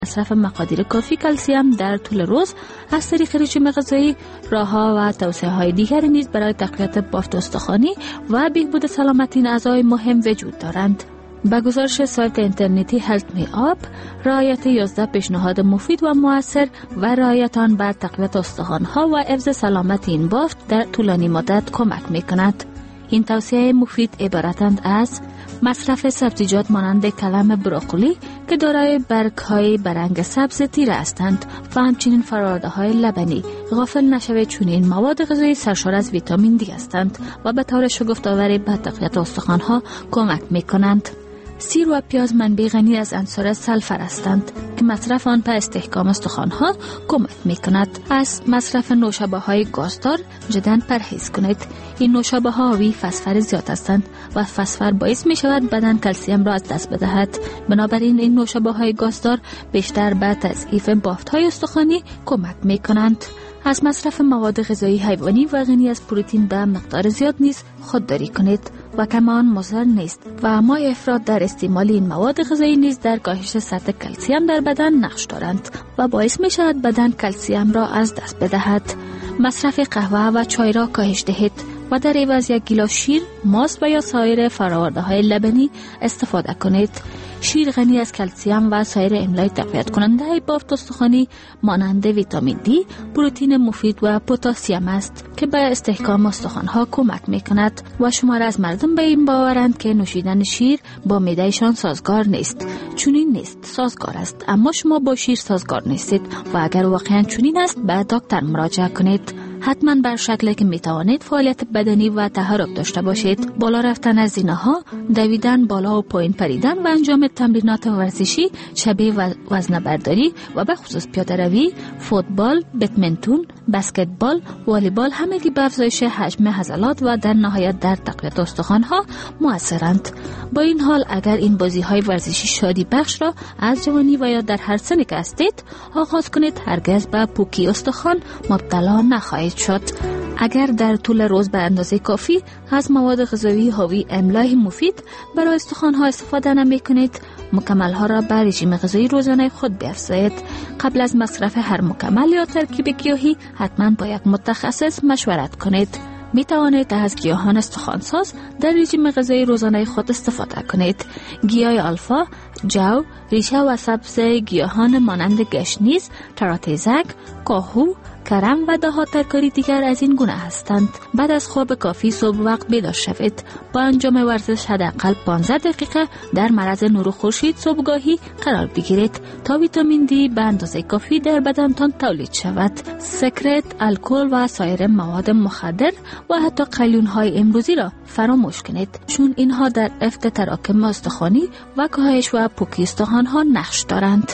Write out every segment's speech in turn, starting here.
مصرف مقادیر کافی کلسیم در طول روز از طریق رژیم غذایی، راه‌ها و توصیه‌های دیگری نیز برای تقویت بافت استخوانی و بهبود سلامتی این اعضای مهم وجود دارند. با گزارش سایت اینترنتی هلت می آپ، رعایت 11 پیشنهاد مفید و مؤثر و رعایت آن بر تقویت استخوان‌ها و حفظ سلامت این بافت در طولانی مدت کمک می‌کند. این توصیه مفید عبارتند از مصرف سبزیجات مانند کلم بروکلی که دارای برگ‌های برنگ سبز تیره هستند و همچنین فرآورده‌های لبنی. غافل نشوید چون این مواد غذایی سرشار از ویتامین دی هستند و به طور شگفت‌آور به تقویت استخوان‌ها کمک می‌کنند. سیر و پیاز منبع غنی از عنصر سلفر هستند که مصرف آن به استحکام استخوان‌ها کمک می‌کند. از مصرف نوشابه‌های گازدار جداً پرهیز کنید. این نوشابه‌ها حاوی فسفر زیاد هستند و فسفر باعث می‌شود بدن کلسیم را از دست بدهد. بنابراین این نوشابه‌های گازدار بیشتر به تضعیف بافت‌های استخوانی کمک می‌کنند. از مصرف مواد غذایی حیوانی و غنی از پروتئین به مقدار زیاد نیز خودداری کنید و کمان مضر نیست و ما افراط در استعمال این مواد غذایی نیز در کاهش سطح کلسیم در بدن نقش دارند و باعث می شود بدن کلسیم را از دست بدهد. مصرف قهوه و چای را کاهش دهید و در عوض 1 گیلاس شیر، ماست و یا سایر فرآورده‌های لبنی استفاده کنید. شیر غنی از کلسیم و سایر املاح تقویت کننده بافت استخوانی مانند ویتامین دی، پروتئین مفید و پتاسیم است که به استحکام استخوان‌ها کمک می‌کند و شمار از مردم به این باورند که نوشیدن شیر با معده‌شان سازگار نیست. چنین نیست، سازگار است، اما شما با شیر سازگار نیستید و اگر واقعاً چنین است به دکتر مراجعه کنید. حتما بر شکلی که میتوانید فعالیت بدنی و تحرک داشته باشید. بالا رفتن از زینه‌ها، دویدن بالا و پایین پریدن و انجام تمرینات ورزشی شبیه وزنه‌برداری و به خصوص پیاده‌روی، فوتبال، بدمینتون، بسکتبال، والیبال همگی به افزایش حجم عضلات و در نهایت در تقویت استخوان‌ها مؤثرند. با این حال اگر این بازی‌های ورزشی شادی بخش را از جوانی و یا در هر سنی که هستید آغاز کنید، هرگز به پوکی استخوان مبتلا نخواهید شد. اگر در طول روز به اندازه کافی از مواد غذایی حاوی املاح مفید برای استخوان‌ها استفاده نمی‌کنید، مکمل‌ها را به رژیم غذایی روزانه خود بیفزایید. قبل از مصرف هر مکمل یا ترکیب گیاهی حتما با یک متخصص مشورت کنید. می توانید از گیاهان استخوانساز در رژیم غذایی روزانه خود استفاده کنید. گیاه آلفا، جو، ریشه و سبز گیاهان مانند گشنیز، تراتیزک، کاهو، کرم و ده‌ها ترکاری دیگر از این گونه هستند. بعد از خواب کافی صبح وقت بیدار شوید. با انجام ورزش حداقل 15 دقیقه در معرض نور خورشید صبحگاهی قرار بگیرید تا ویتامین دی به اندازه کافی در بدنتان تولید شود. سیگارت، الکل و سایر مواد مخدر و حتی قلیون‌های امروزی را فراموش کنید، چون اینها در افت تراکم استخوانی و کاهش و پوکی استخوان‌ها نقش دارند.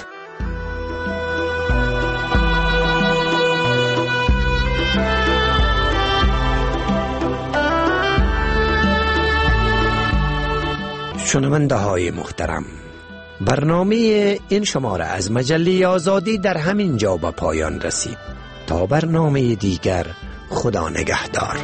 شنونده های محترم، برنامه این شماره از مجله آزادی در همین جا به پایان رسید. تا برنامه دیگر، خدا نگهدار.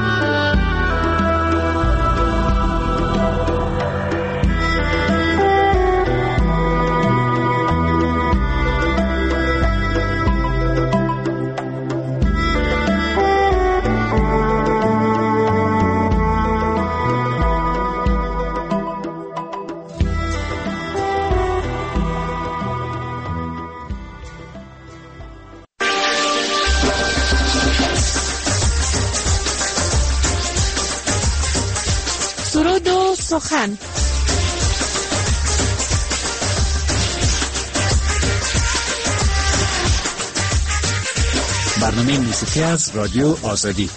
سخن برنامه موسیقی از رادیو آزادی.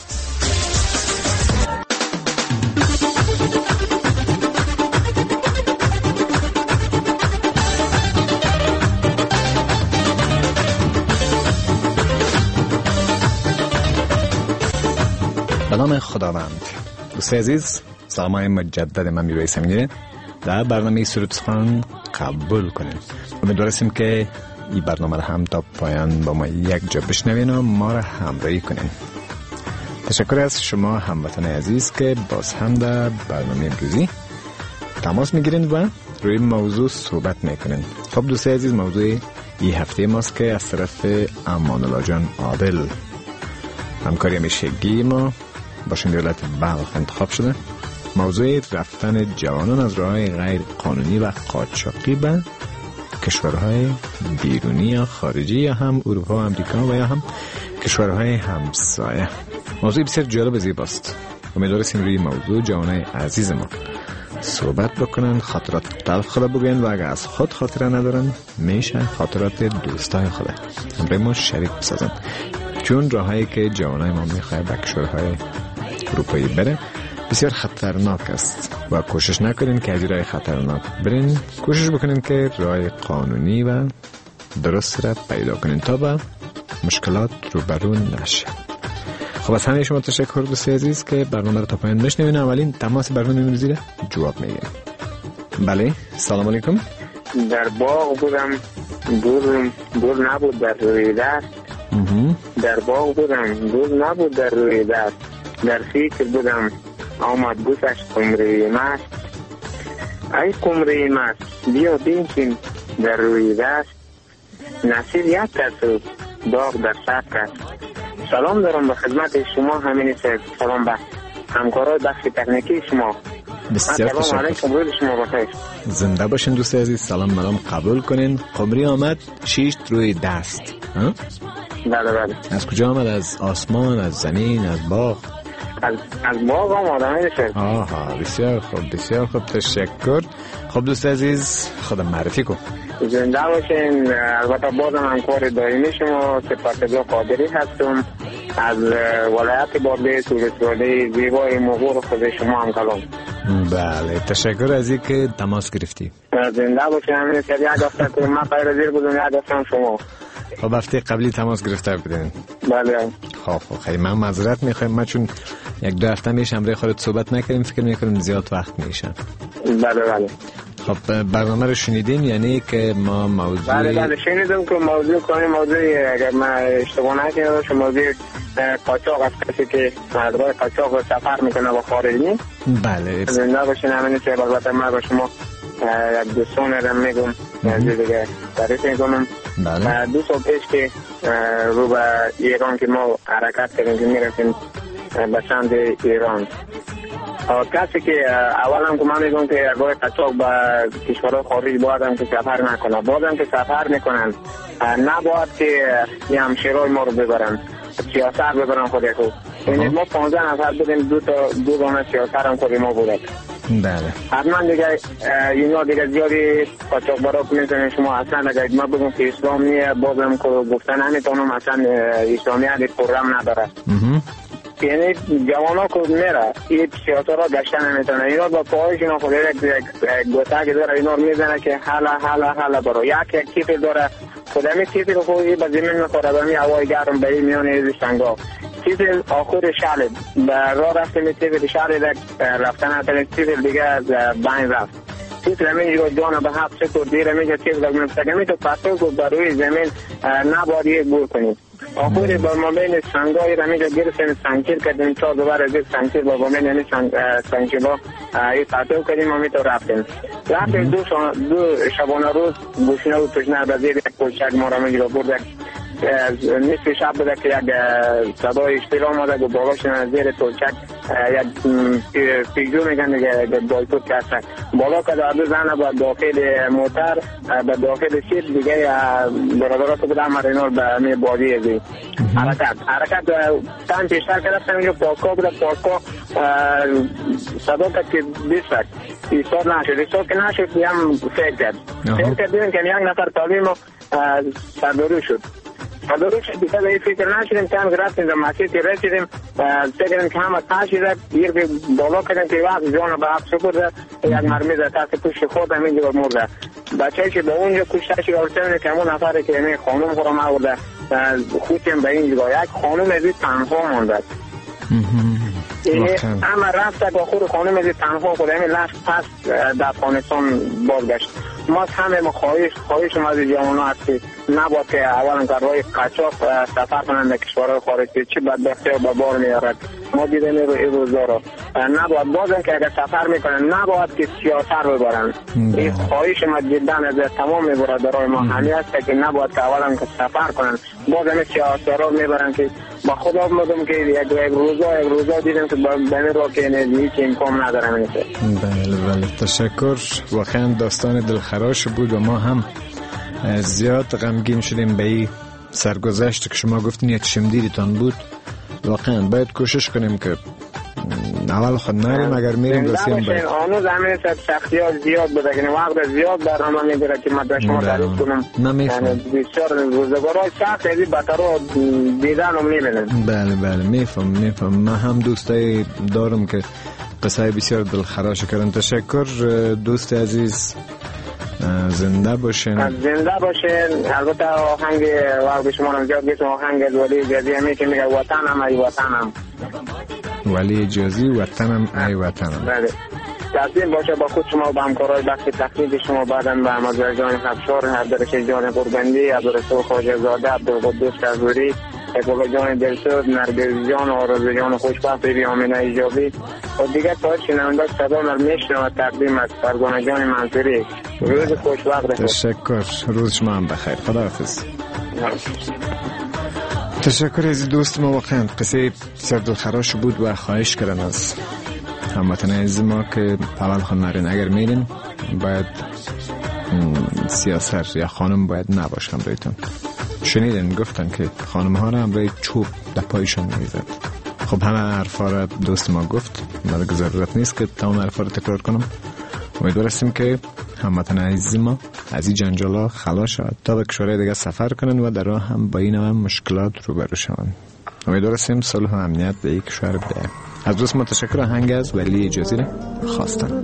به نام خداوند. دوست عزیز، سلام مجدد من میبایی سمینه در برنامه سرود سخن قبول کنیم. امیدواریم که این برنامه را هم تا پایان با ما یک جا بشنوین و ما را همراهی کنین. تشکر از شما هموطن عزیز که باز هم در برنامه امروزی تماس میگیرین و روی موضوع صحبت میکنین. خب دوست عزیز، موضوع این هفته ماست که از طرف امان الله جان عادل همکاری همیشگی ما با شن دولت بلخ انتخاب شده. موضوع رفتن جوانان از راه‌های غیر قانونی و قاچاقی به کشورهای بیرونی یا خارجی یا هم اروپا و امریکا و یا هم کشورهای همسایه. موضوع بسیار جالب و زیباست. امیدواریم روی موضوع جوانای عزیز ما صحبت بکنن، خاطرات تلخ خود بگوین و اگر از خود خاطره ندارن میشه خاطرات دوستای خود همراه ما شریک بسازن، چون راهایی که جوانای ما میخواه به کشورهای اروپایی بره بسیار خطرناک است و کوشش نکنین که از راه خطرناک برین، کوشش بکنین که راه قانونی و درست را پیدا کنین تا به مشکلات روبرو نشه. خب از همه شما تشکر دوستای عزیز که برنامه رو تا پایان بشنوین. اولین تماس برنامه می‌رسید جواب میگیریم. بله سلام علیکم. در باغ بودم، دور نبود در روی دست. در باغ بودم، دور نبود در روی دست. در فکر بودم آمد گوشش قمری مست. ای قمری مست بیا بینشین در روی دست. نصیب یک کس داغ در سر کس. سلام دارم به خدمت شما، همین سلام به همکارای بخش تکنیکی شما. بسیار سلام علیکم، روز شما بخیر. زنده باشین دوست عزیز. سلام ملام قبول کنین. قمری آمد شیشت روی دست. بله. از کجا آمد؟ از آسمان، از زمین، از باغ؟ از باغ آمد همین. آها بسیار خوب تشکر. خب دوست عزیز خودم معرفی کن. زنده باشین. البته بازم همکار دائمی شما سپاسگزار قادری هستم از ولایت بابل سورستولی زیبای مغور خود شما هم کلام. بله تشکر از اینکه تماس گرفتی. زنده باشین. همین سری یک هفته که من پیر زیر بودم، یک هفته شما. خب هفته قبلی تماس گرفته بودین. بله. خب خیلی من معذرت میخوایم، ما چون یک دو هفته میشه همراه خودت صحبت نکردیم، فکر میکنم زیاد وقت میشه. بله. خب برنامه رو شنیدین؟ یعنی که ما موضوع بله شنیدم که موضوع اگر من اشتباه نکنم موضوع قاچاق است، کسی که مردای قاچاق سفر میکنه با خارجی. بله زنده باشین. همین که البته من با شما یک دوستان رو میگم دیگه تعریف میکنم. بله 2 سال پیش که رو به ایران که ما حرکت کردیم که میرسیم به سمت ایران، کسی که اولا که من میگم که اگر قاچاق به کشورهای خارج باید که سفر نکنه، باید که سفر میکنن نباید که یه همشیرهای ما رو ببرن سیاست ببرن خود خود. یعنی ما 15 نفر بودیم، دو دانه سیاست هم خود ما بودیم. بله حتما دیگه اینا دیگه زیادی قاچاق برا میزنن. شما اصلا اگر ما بگم که اسلامیه بازم که گفتن نمیتونم، اصلا اسلامیه پرام نداره. یعنی جوانا که میره این سیاست را گشتن نمیتونه، اینا با پاهایش اینا خود یک گوتاک داره، اینا رو میزنه که حالا برای یک کیفی داره، خود همین کیفی رو خودی به زمین میخوره، به می هوای گرم به این میان ایزی شنگا کیفی آخور شعل به راه رفتیم، کیفی شعل رفتن هستن، کیفی دیگه از بین رفت، کیفی همین جانا به حب سکر دیر میگه کیفی لگم نفتگمی تو پسو که بروی زمین نباید یک گور کنید. آخوری با مابین سنگایی را میگه گرفتیم سنگیر کردیم تا دوباره از سنگیر با مابین یعنی سنگیر با این پتو کردیم و میتو رفتیم دو شبانه روز گوشنه و تشنه به زیر یک پلچک ما را میگه برد نصف شب بوده که یک صدای اشتیل آمده و بالاش زیر پلچک یک پیگو میگن دیگه بایکوت کسته بالا که دو زنه با داخل موتر به داخل سیت دیگه برادرات بوده همه رینار به می بادی ازی حرکت تن پیشتر کرفتم اینجا پاکا بوده پاکا صدا که بیستک ایستاد که نشد هم فکر کرد دیدیم که یک نفر تعلیم سرداری شد دیگه به این فکر نشدیم که هم گرفتیم در مسیح که رسیدیم فکریم که همه تاشیده گیر که بالا کردیم که وقت جانو به حبس برده یک مرمی در تحت پوش خود همین جور مرده بچه که به اونجا کشته شد آرسته که همون نفره که همین خانوم خورم آورده خودیم به این جگاه یک خانوم ازی تنها مانده اما رفته که خود خانوم ازی تنها خود همین لفت پس در افغانستان بازگشت ما همه خواهش از جوانان هست که نباید که اولا که روی قاچاق سفر کنند در کشورهای خارجی چه بدبختی ها به بار میارد ما دیدیم این روزا رو نباید بازم که اگر سفر میکنن نباید که سیاست رو برن. این خواهش ما جدا از تمام برادرای ما همین است که نباید که اولا که سفر کنن بازم سیاست رو میبرن که با خدا بودم که یک روزا دیدم که بین رو که هیچ امکان ندارم. بله تشکر. واقعا داستان دلخراش بود و ما هم زیاد غمگین شدیم به این سرگذشت که شما گفتین یک شمدیرتان بود. واقعا باید کوشش کنیم که اول خود نریم اگر میریم دستیم باید آنو زمین سختی ها زیاد بوده که وقت زیاد برنامه میگیره که من شما تعریف کنم بسیار روزگارهای سخت ازی بطر رو دیدن و میبینم. بله میفهم. من هم دوستایی دارم که قصه بسیار دلخراش کردن. تشکر دوست عزیز، زنده باشین. البته آهنگ وقت شما رو زیاد گفتم آهنگ ولی اجازی همی که میگه وطنم ای وطنم. ولی اجازی وطنم ای وطنم. بله. تقدیم باشه با خود شما و با همکارای بخش تقلید شما بعداً به احمد جان خفشار، عبدالرشید جان قربندی، عبدالرسول خواجه زاده، عبدالقدوس کزوری، اقبال جان دلسوز، نرگس جان، آرزو جان خوشبخت، بیبی آمینه ایجابی و دیگر تا شنونده صدا میشنوه تقدیم از فرزانه جان منصوری. روز خوشبخت. تشکر. روز شما هم بخیر. خداحافظ. تشکر از دوست ما. واقعا قصه بسیار دلخراش بود و خواهش کردن از هموطنان عزیز ما که اول خود نرین. اگر میرین باید سیاست یا خانم باید نباشن برایتون. شنیدن گفتن که خانم ها را هم برای چوب در پایشان میزد. خب همه حرفا را دوست ما گفت، مدد ضرورت نیست که تمام حرفا را تکرار کنم. امیدوار هستیم که هموطنان عزیز ما از این جنجالا خلاص شود تا به کشورهای دیگه سفر کنن و در راه هم با این هم مشکلات روبرو شوند. امیدوار هستیم صلح و امنیت به این کشور بده. از دوست ما تشکر. آهنگ از ولی اجازی را خواستن.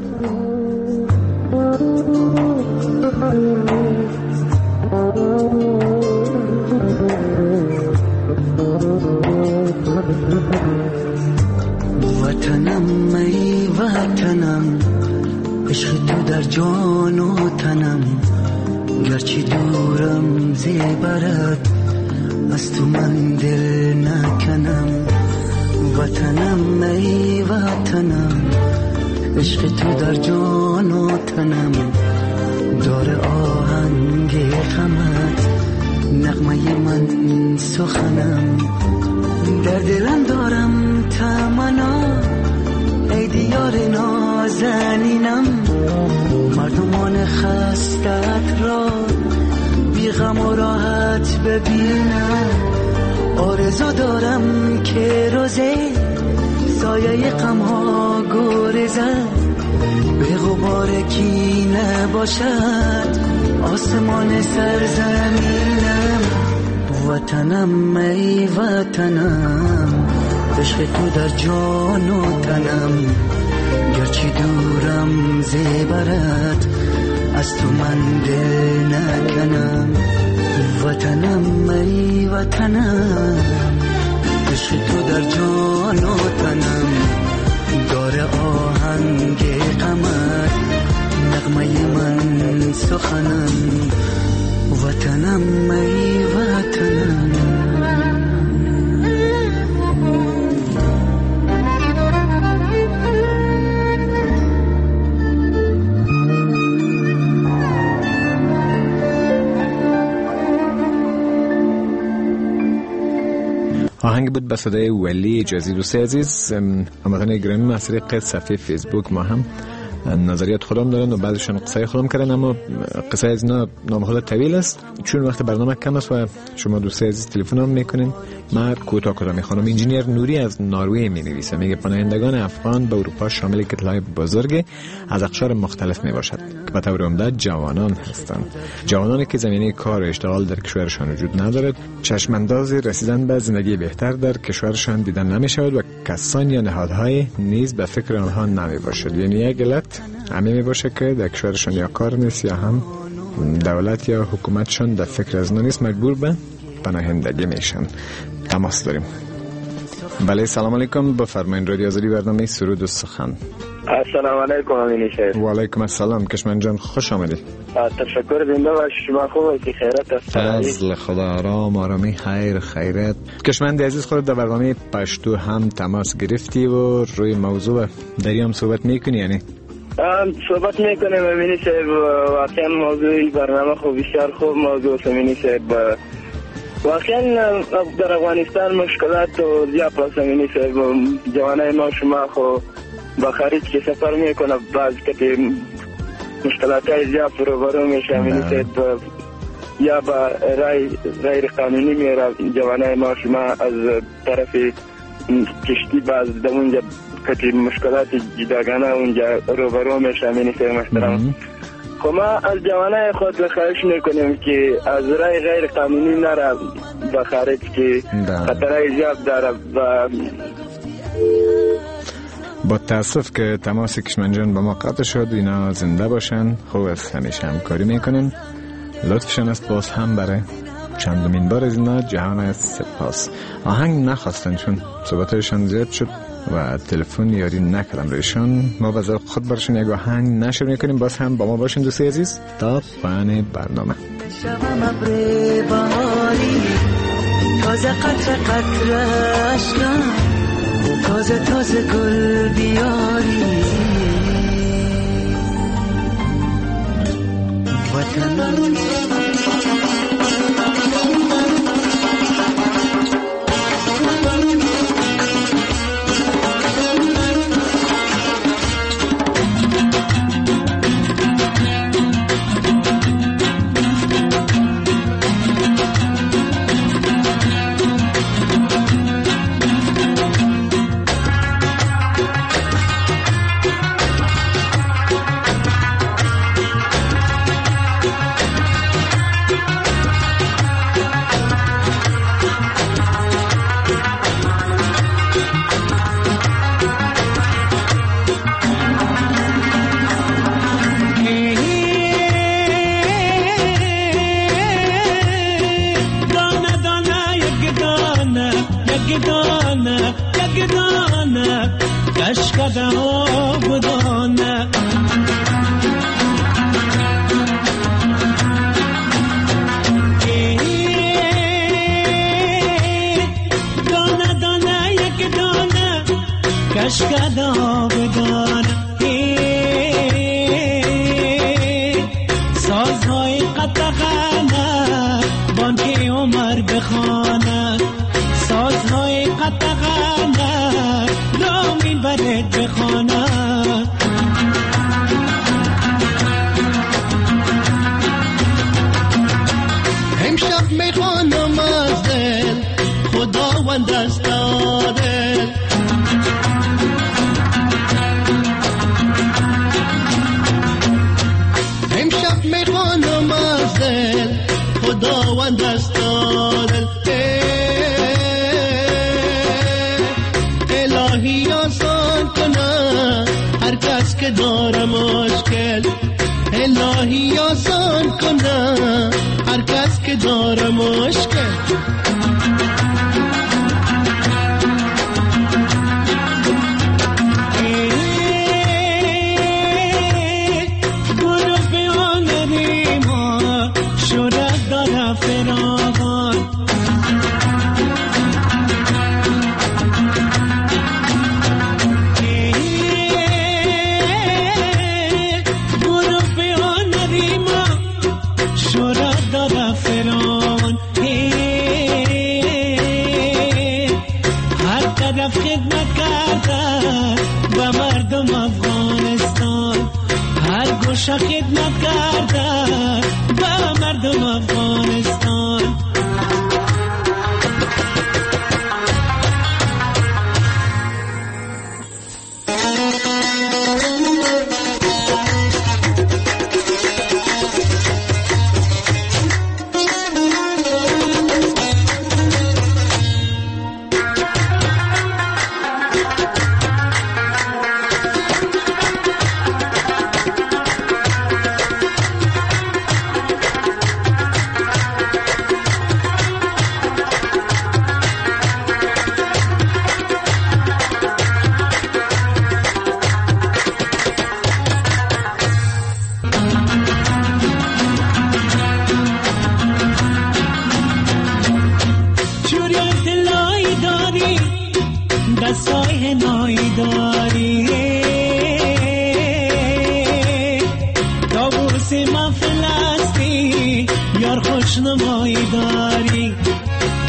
وطنم ای وطنم، عشق تو در جان و تنم، گرچه دورم زیبرد از تو من دل نکنم. وطنم ای وطنم، عشق تو در جان و تنم، دار آهنگ غمت نغمه من سخنم. در دلم دارم تمنا ای دیار نازنینم، مردمان خستت را بی غم و راحت ببینم. آرزو دارم که روزه سایه غم ها گریزد، به غبار کی نباشد آسمان سرزمینم. وطنم ای وطنم، عشق تو در جان و تنم، گرچه دورم زیبرد از تو من دل نکنم. وطنم ای وطنم، عشق تو در جان و تنم، دار آهنگ غمت نغمه من سخنم. وطنم ای وطنم. آهنگ بود به صدای ولی اجازی. دوست عزیز، هموطنان گرامی، ما از طریق صفحه فیسبوک ما هم نظریات خودم دارن و بعضیشون قصه خودم کردن، اما قصه از اینا نام خود طویل است چون وقت برنامه کم است و شما دوست عزیز تلفن هم میکنین. من کوتاه میخوام. انجینیر نوری از نروژ مینویسه، میگه پناهندگان افغان به اروپا شامل کتله‌های بزرگ از اقشار مختلف میباشد که به طور عمده جوانان هستند، جوانانی که زمینه کار و اشتغال در کشورشان وجود ندارد، چشمانداز رسیدن به زندگی بهتر در کشورشان دیدن نمیشود و کسان یا نهادهای نیز به فکر آنها نمیباشد. یعنی یک علت همین میباشه که در کشورشان یا کار نیست یا هم دولت یا حکومتشان در فکر از نیست، مجبور به پناهندگی میشن. تماس داریم. بله، سلام علیکم. بفرمایید. رادیو آزادی، برنامه سرود و سخن. السلام علیکم. امین شهر. و علیکم السلام. کشمن جان خوش آمدید. تشکر زنده و شما خوبه که خیرت است. فضل خدا، آرامی خیرت. کشمند عزیز، خودت در برنامه پشتو هم تماس گرفتی و روی موضوع داری هم صحبت میکنی؟ یعنی صحبت میکنیم امینی صاحب. واقعا موضوع برنامه خوب، بسیار خوب موضوع امینی صاحب. واقعا در افغانستان مشکلات و زیاد است امینی صاحب. جوانای ما شما خو با خارج که سفر میکنه، بعض که مشکلات های زیاد روبرو میشه امینی صاحب، یا با رای غیر قانونی میره جوانای ما شما از طرف کشتی باز در اونجا که مشکلات جداگانه اونجا روبرو میشه امینی صاحب محترم. خب ما از جوانای خود خواهش میکنیم که از رای غیر قانونی نره با خارج که خطرهای زیاد داره. با تاسف که تماس کشمن جان با ما قطع شد. اینا زنده باشن، خوب است، همیشه همکاری میکنن. لطفشان است باز هم برای چندمین بار از اینا جهان است سپاس. آهنگ نخواستن چون صحبتشان زیاد شد و تلفن یاری نکردم رویشان. ما واسه خود برشون یک آهنگ نشر میکنیم. باز هم با ما باشین دوستی عزیز تا پایان برنامه. شبم ابر بهاری، تازه قطره قطره اشکم، تازه گل بیاری. وطنم کشکدا بدان سازهای قطغانه بانک عمر بخانه، سازهای قطغانه رامین برد بخانه. امشب میخوانم از دل خداوند است عادل، امشب میخوانم از دل خداوند است عادل. الهی آسان کنه هر کس که داره مشکل، الهی آسان کنه هر کس که داره مشکل. شورا داره فران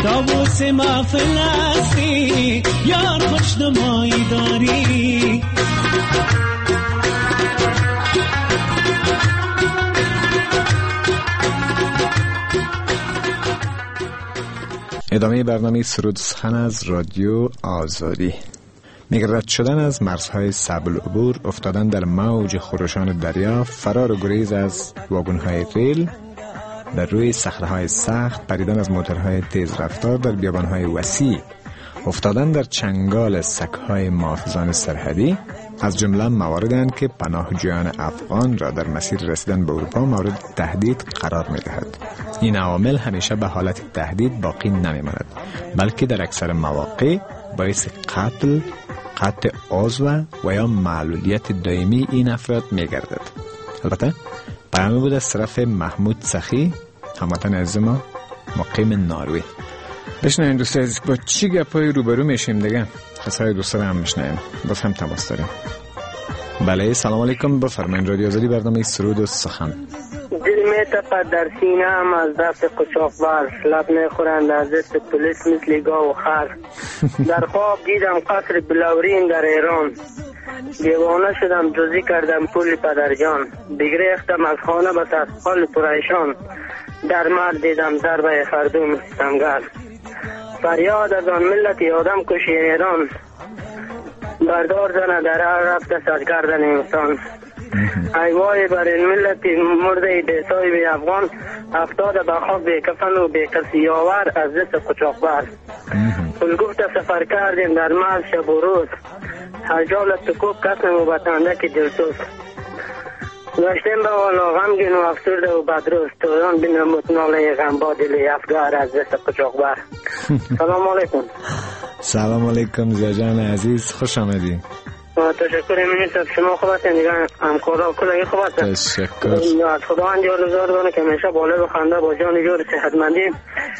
طاووس محفل هستی یار خوشنمایی داری. ادامه برنامه سرود سخن از رادیو آزادی. میگه رد شدن از مرزهای صعب العبور، افتادن در موج خروشان دریا، فرار و گریز از واگن‌های ریل در روی صخره‌های سخت، پریدن از موتورهای تیز رفتار در بیابان‌های وسیع، افتادن در چنگال سگ‌های محافظان سرحدی از جمله مواردند که پناهجویان افغان را در مسیر رسیدن به اروپا مورد تهدید قرار می‌دهد. این عوامل همیشه به حالت تهدید باقی نمی‌ماند، بلکه در اکثر مواقع باعث قتل، قطع عضو و یا معلولیت دائمی این افراد می‌گردد. البته پیامی بود از طرف محمود سخی، هموطن عزیز ما مقیم نروژ. بشنویم دوستان عزیز با چی گپای روبرو میشیم دیگه. قصه دوستا هم میشنویم، باز هم تماس داریم. بله سلام علیکم، بفرمایید. رادیو آزادی برنامه سرود و سخن. دل میتپد در سینه ام از دست قاچاقبر، لب میخورند از دست پلیس مثل گاو و خر. در خواب دیدم قصر بلورین در ایران، دیوانه شدم جزی کردم پول پدرجان. بگریختم از خانه به تسخال پریشان، در مرد دیدم ضربه خردوم ستمگر. فریاد از آن ملتی آدم کشی ایران، بردار زنه در هر رفت سرگردن انسان. ای وای بر این ملتی مرده بیسای بی افغان، افتاده به خواب بی کفن و بی کسی آور از دست قاچاقبر. گفت سفر کردیم در مرز شب و روز، هر جالت تکوب کسم و بطنده که دلسوز. داشتیم به والا غمگین و افسرده و بدروز، تویان بینم متناله غم با دلی افگار از دست قاچاقبر. سلام علیکم. سلام علیکم زیا جان عزیز، خوش آمدی. تشکر منیست. شما خوب هستین دیگه؟ همکارا کلگی خوب هستن؟ تشکر. از خدا انجام دارم که همیشه بالا بخنده با جان جور صحتمندی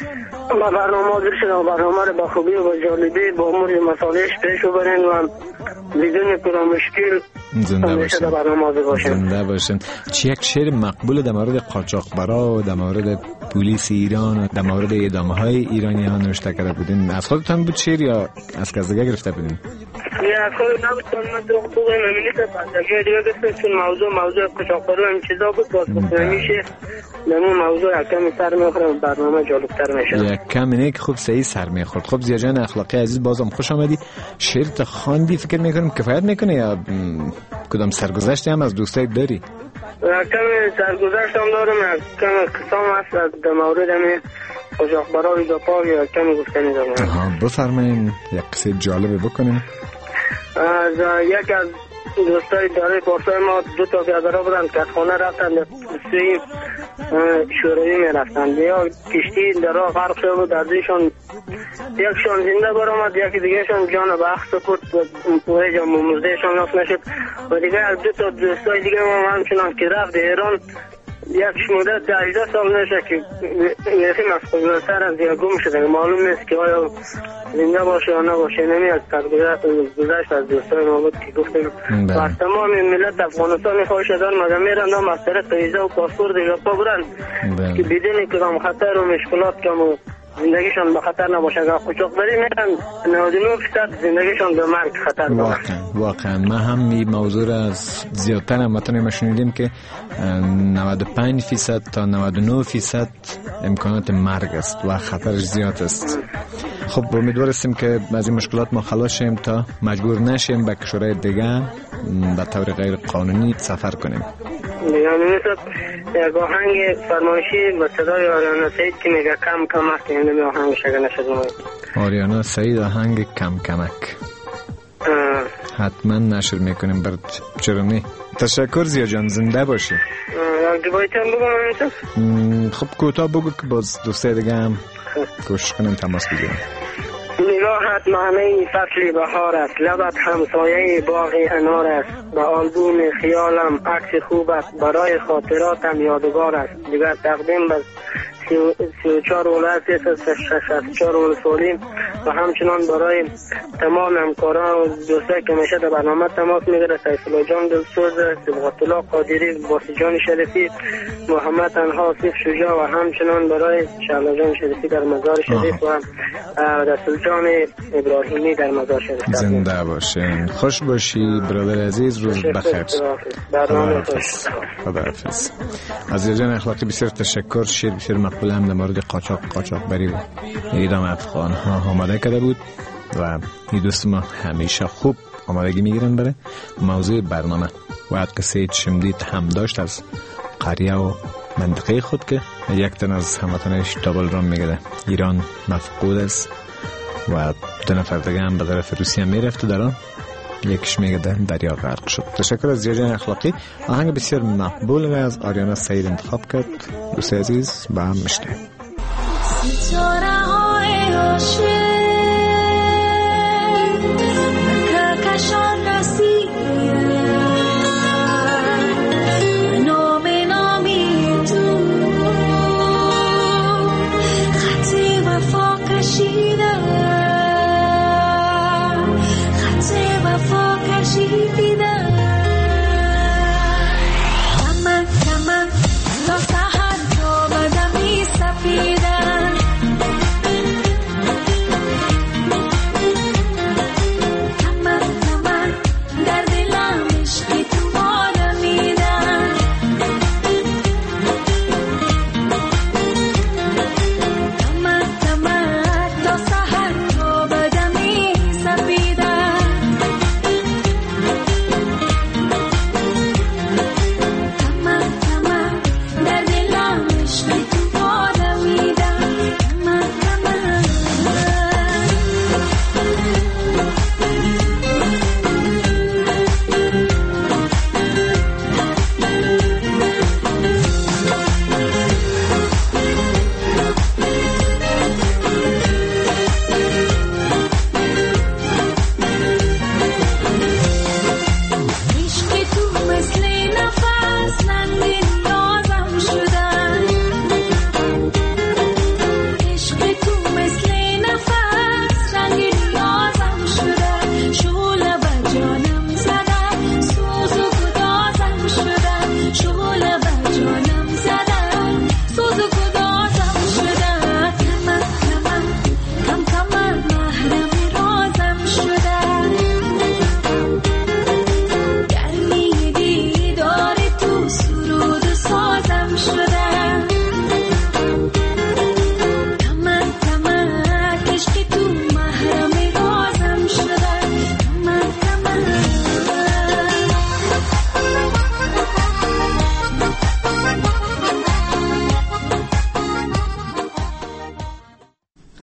با برنامه حاضر شدم و برنامه رو با خوبی و با جالبی با امور مسائلش پیش ببرین و بدون کلا مشکل زنده باشین. زنده باشین. چی یک شعر مقبول در مورد قاچاقبرا و در مورد پلیس ایران و در مورد ادامه‌های ایرانیان نوشته کرده بودین؟ از خودتان بود شعر یا از کس دیگه گرفته بودین؟ یا خود نبود، من تو خوبه نمی‌نیست پس دیگه گفتم چون موضوع قاچاقبرا این چیزا بود باز نمیشه نمون موضوع یکم سر میخورم برنامه جالبتر میشه. یکم اینه که خوب صحیح سر میخورد. خب زیا جان اخلاقی عزیز بازم خوش آمدی. شعر تا خواندی فکر میکنم کفایت میکنه یا کدام سرگذشتی هم از دوستای داری؟ یکم سرگذشت هم دارم، یکم قسم هست در مورد همین قاچاقبرا و گپا یکم گفتنی دارم. بفرمایین یک قصه جالب بکنین. از یک از دوستای داره پارسای ما دو تا بیادرها بودن که از خانه رفتن سوی شوروی می رفتن یا کشتی در راه غرق شد و در دویشان یکشان زنده برآمد، یکی دیگه شان جان به اخ سپرد و پوه جان مموزدهشان ناف نشد و دیگه از دو تا دوستای دیگه ما همچنان که رفت ایران یک مدت 18 سال نشه که یکی مسئول سر از دیگه گم شده، معلوم نیست که آیا زنده باشه یا نباشه. نمی از گذشت از دوستای ما بود که گفتیم و از تمام ملت افغانستان خواهش دارم مگه میرن هم از طریق ویزا و پاسپورت اروپا برن که بدون کدام خطر و مشکلات کم و زندگیشان به خطر نباشه. اگر قاچاقبری میرن 99% زندگیشان به مرگ خطر داره. واقعا ما هم این موضوع را از زیادتر هموطنان ما شنیدیم که 95% تا 99% امکانات مرگ است و خطرش زیاد است. خب امیدواریم که از این مشکلات ما خلاص شیم تا مجبور نشیم به کشورهای دیگه به طور غیر قانونی سفر کنیم. یعنی یک آهنگ فرمایشی با صدای آریانا سعید که میگه کم کمک، یعنی به آهنگ شگه نشد. آریانا سعید آهنگ کم کمک حتما نشر میکنیم بر چرونی. تشکر زیا جان، زنده باشی. دوبایتان بگم خب کوتاه بگو که باز دوسته دیگه هم کوشش کنیم تماس بگیرم. نگاهت معنی فصل بهار است، لبت همسایه باغ انار است، به آلبوم خیالم عکس خوب است، برای خاطراتم یادگار است. دیگر تقدیم به 34 ولایت 364 ولسوالی و همچنان برای تمام همکاران و دوستایی که میشه در برنامه تماس میگیره، سیف الله جان دلسوز، صبغت الله قادری، باسی جان شریفی، محمد انها، آصف شجاع و همچنان برای شعله جان شریفی در مزار شریف و رسول جان ابراهیمی در مزار شریف. زنده باشین، خوش باشی برادر عزیز، روز بخیر. خداحافظ. از جان اخلاقی بسیار تشکر. شیر بسیار مقبول هم در مورد قاچاق بری و اعدام افغان ها آماده کرده بود و این دوست ما همیشه خوب آمادگی میگیرن برای موضوع برنامه و حد کسی شمدید هم داشت از قریه و منطقه خود که یک تن از هموطنش دابل رام میگده ایران مفقود است و 2 نفر دیگه هم به طرف روسیه میرفت و در آن یکیش میگه دریا غرق شد. تشکر از زیاجان اخلاقی. آهنگ بسیار مقبول از آریانا سعید انتخاب کرد. دوست عزیز با هم میشنیم. ستاره های عاشق کهکشان رسید، نامی تو خط وفا کشیدم، خط وفا کشیدم.